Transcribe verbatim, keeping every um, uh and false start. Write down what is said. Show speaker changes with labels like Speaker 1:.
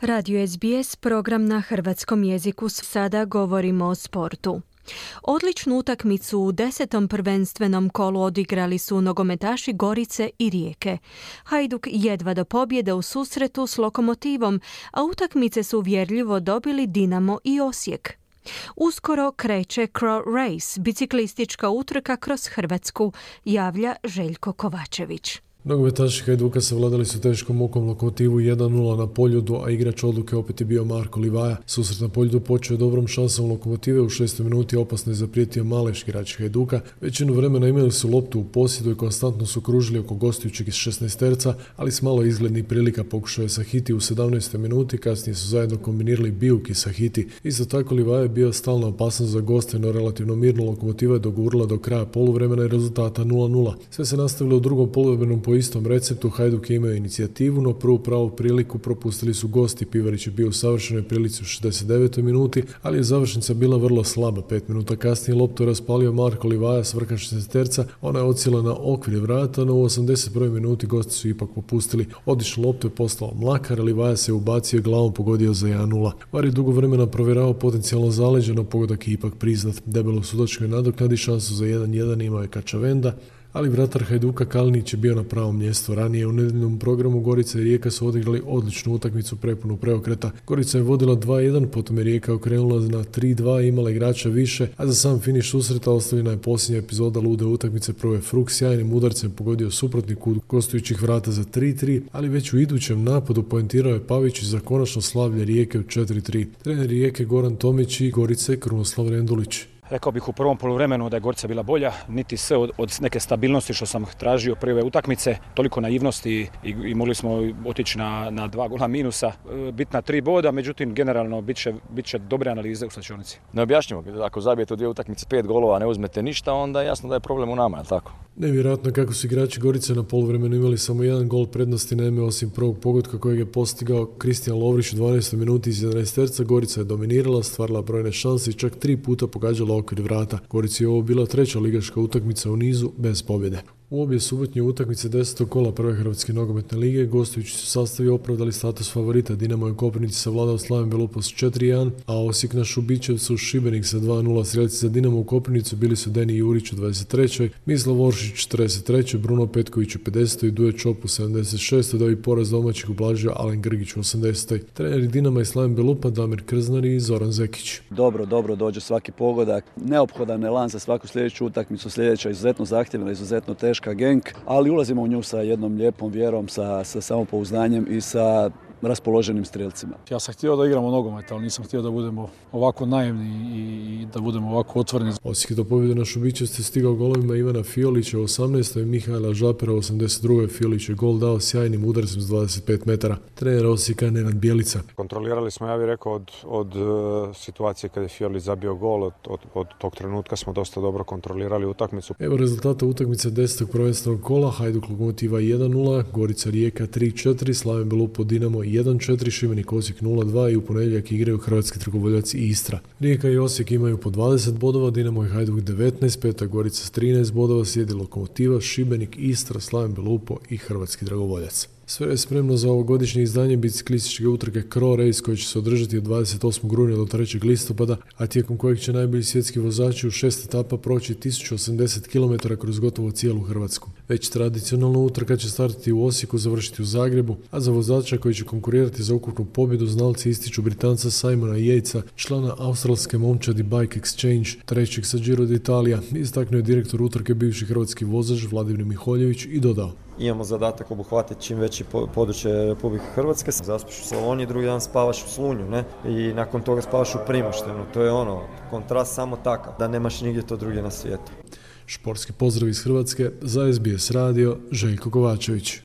Speaker 1: Radio S B S, program na hrvatskom jeziku. Sada govorimo o sportu. Odličnu utakmicu u desetom prvenstvenom kolu odigrali su nogometaši Gorice i Rijeke. Hajduk jedva do pobjede u susretu s Lokomotivom, a utakmice su uvjerljivo dobili Dinamo i Osijek. Uskoro kreće Crow Race, biciklistička utrka kroz Hrvatsku, javlja Željko Kovačević.
Speaker 2: Nogometaši Hajduka savladali su teškom mukom Lokomotivu jedan nula na Poljudu, a igrač odluke opet je bio Marko Livaja. Susret na Poljudu počeo dobrom šansom Lokomotive, u šestoj minuti opasno je zaprijetio Maleš, igrač Hajduka. Većinu vremena imali su loptu u posjedu i konstantno su kružili oko gostujućeg iz šesnaesterca, ali s malo izglednih prilika pokušao je Sahiti u sedamnaestoj minuti, kasnije su zajedno kombinirali Bijuk i Sahiti. Isto tako Livaja je bio stalna opasnost za goste, no relativno mirno Lokomotiva je dogurila do kraja poluvremena i rezultata nula nula. Sve se nastavilo u drugom poluvremenu po istom receptu. Hajduk je imao inicijativu, no prvu pravu priliku propustili su gosti. Pivarić je bio u savršenoj prilici u šezdeset devetoj minuti, ali je završnica bila vrlo slaba. Pet minuta kasnije loptu je raspalio Marko Livaja s vrha šesnaesterca, ona je odsjela na okvir vrata, no u osamdeset prvoj minuti gosti su ipak popustili. Odličnu loptu je poslao Mlakar, a Livaja se ubacio i glavom pogodio za jedan nula. Var je dugo vremena provjeravao potencijalno zaleđe, no pogodak je ipak priznat. Debelo sudačkoj nadoknadi šansu za jedan jedan imao je Kačavenda, ali vratar Hajduka Kalinić je bio na pravom mjestu. Ranije u nedjeljnom programu Gorica i Rijeka su odigrali odličnu utakmicu prepunu preokreta. Gorica je vodila dva jedan, potom je Rijeka okrenula na tri dva i imala igrača više, a za sam finiš susreta ostavljena je posljednja epizoda lude utakmice. Prvo je Fruk sjajnim udarcem pogodio suprotni kut gostujućih vrata za tri tri, ali već u idućem napadu poentirao je Pavić za konačno slavlje Rijeke u četiri tri. Trener Rijeke Goran Tomić i Gorice Krunoslav Rendulić.
Speaker 3: Rekao bih u prvom poluvremenu da je Gorica bila bolja, niti sve od, od neke stabilnosti što sam tražio prve utakmice, toliko naivnosti i, i mogli smo otići na, na dva gola minusa, bitna tri boda, međutim generalno bit će, bit će dobre analize u slačionici.
Speaker 4: Neobjašnjivo, ako zabijete u dvije utakmice pet golova, a ne uzmete ništa, onda je jasno da je problem u nama, je li tako?
Speaker 2: Nevjerojatno kako su igrači Gorice na poluvremenu imali samo jedan gol prednosti, naime osim prvog pogotka kojeg je postigao Kristijan Lovrić u dvanaestoj minuti iz jedanaesterca. Gorica je dominirala, stvarala brojne šanse i čak tri puta pogađala okvir vrata. Gorici je ovo bila treća ligaška utakmica u nizu bez pobjede. U obje subotnje utakmice desetog kola prve Hrvatske nogometne lige gostujući su sastavi opravdali status favorita. Dinamo je u Koprivnici savladao Slaven Belupo s četiri jedan, a Osijek na Šubićevcu Šibenik sa dva nula. Strelci za Dinamo u Koprivnicu bili su Deni Jurić u dvadeset trećoj, Mislav Oršić u četrdeset trećoj, Bruno Petković u pedesetoj i Duje Čop u sedamdeset šestoj, da bi poraz domaćih ublažio Alen Grgić u osamdesetoj. Treneri Dinama i Slaven Belupa Damir Krznari i Zoran Zekić.
Speaker 5: Dobro, dobro dođe svaki pogodak, neophodan elan za svaku sljedeću utakmicu, sljedeća izuzetno zahtjevna, izuzetno teška genk, ali ulazimo u nju sa jednom lijepom vjerom, sa, sa samopouzdanjem i sa raspoloženim strelcima.
Speaker 6: Ja sam htio da igramo nogomet, ali nisam htio da budemo ovako naivni i da budemo ovako otvoreni.
Speaker 2: Osijek do pobjede na Šubićevcu stigao golovima Ivana Fiolića u osamnaestoj i Mihajla Žapera u osamdeset drugoj. Fiolić je gol dao sjajnim udarcem s dvadeset pet metara. Trener Osijeka Nenad Bjelica.
Speaker 7: Kontrolirali smo, ja bih rekao, od, od uh, situacije kada je Fiolić zabio gol, od, od, od tog trenutka smo dosta dobro kontrolirali utakmicu.
Speaker 2: Evo rezultata utakmice desetog prvenstvenog kola. Hajduk Lokomotiva jedan nula, Gorica Rijeka tri četiri, Slaven Belupo Dinamo jedan četiri, Šibenik Osijek nula dva i u ponedjeljak igraju Hrvatski Dragovoljac i Istra. Rijeka i Osijek imaju po dvadeset bodova, Dinamo i Hajduk devetnaest, Peta Gorica s trinaest bodova, slijedi Lokomotiva, Šibenik, Istra, Slaven Belupo i Hrvatski Dragovoljac. Sve je spremno za ovogodišnje izdanje biciklističke utrke Crow Race koje će se održati od dvadeset osmog rujna do trećeg listopada, a tijekom kojeg će najbolji svjetski vozači u šest etapa proći tisuću osamdeset kilometara kroz gotovo cijelu Hrvatsku. Već tradicionalna utrka će startati u Osijeku, završiti u Zagrebu, a za vozača koji će konkurirati za ukupnu pobjedu znalci ističu Britanca Simona Yatesa, člana australske momčadi Bike Exchange, trećeg sa Giro d'Italia. Istaknuo je direktor utrke bivši hrvatski vozač Vladimir Miholjević i dodao:
Speaker 8: imamo zadatak obuhvatiti čim veći područje Republike Hrvatske. Zaspiš u Slavoniji, drugi dan spavaš u Slunju, ne? I nakon toga spavaš u Primoštenu. To je ono, kontrast samo takav, da nemaš nigdje to drugdje na svijetu.
Speaker 2: Športski pozdrav iz Hrvatske, za S B S radio, Željko Kovačević.